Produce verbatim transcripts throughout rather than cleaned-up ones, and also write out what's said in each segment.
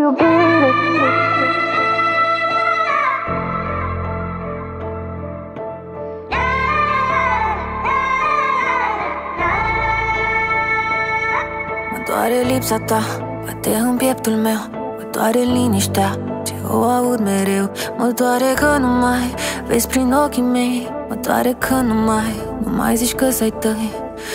iubire. Mă doare lipsa ta, bate în pieptul meu. Mă doare liniștea ce o aud mereu. Mă doare că nu mai vezi prin ochii mei. Mă doare că nu mai, nu mai zici că-s ai tăi.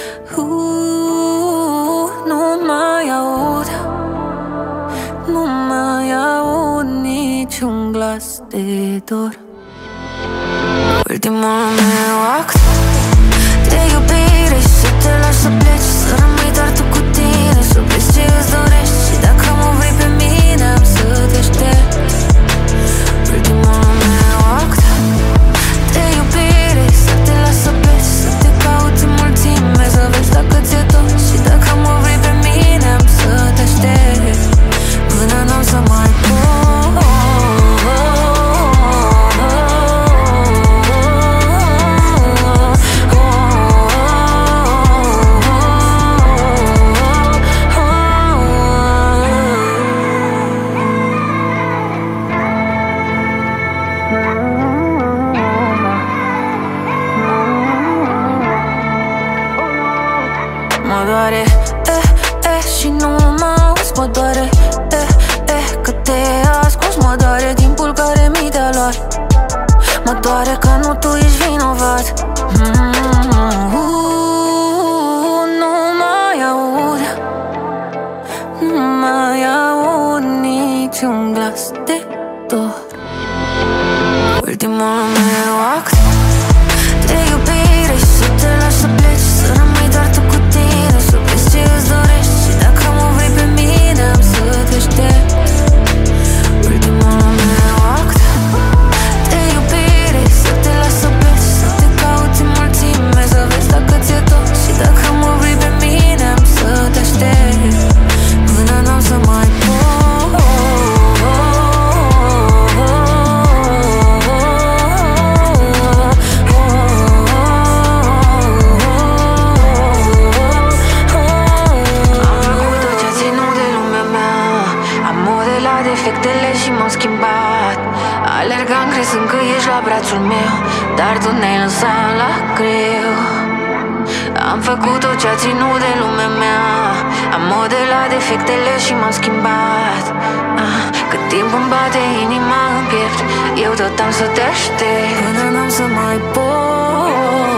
uh, Nu mai aud, nu mai aud niciun glas de dor. Ultimul meu act de iubire și să te lași să pleci, să rămâi doar tu cu tine, să vezi ce îți dorești. Și dacă mă vrei pe mine, am să te aștept. Ultimul meu act de iubire, să te lași să pleci, să te cauți în mulțime, să vezi dacă ți-e tot. Și dacă mă vrei pe mine, am să te aștept până n-am să mai pot. Mă doare, eh, eh, și nu mă auzi. Mă doare, eh, eh, că te ascunzi. Mă doare timpul care mi te-a luat. Mă doare că nu tu ești vinovat. mm-hmm. uh, Nu mai aud, nu mai aud niciun glas de dor. Ultimul meu act de iubire și să te lași să pleci, să rămâi doar tu cu tine, să vezi ce îți dorești. Și dacă mă vrei pe mine, am să te aștept. Ultimul meu act de iubire, să te lași să pleci, să te cauți în mulțime, să vezi dacă ți-e tot. Și dacă mă vrei pe mine, am să te aștept până n-am să mai pot. Defectele și m-au schimbat. Alergam crezând că ești la brațul meu, dar tu ne-ai lăsat la greu. Am făcut tot ce-a ținut de lumea mea, am modelat defectele și m-am schimbat. ah, Cât timp îmi bate inima în piept, eu tot am să te aștept până n-am să mai pot.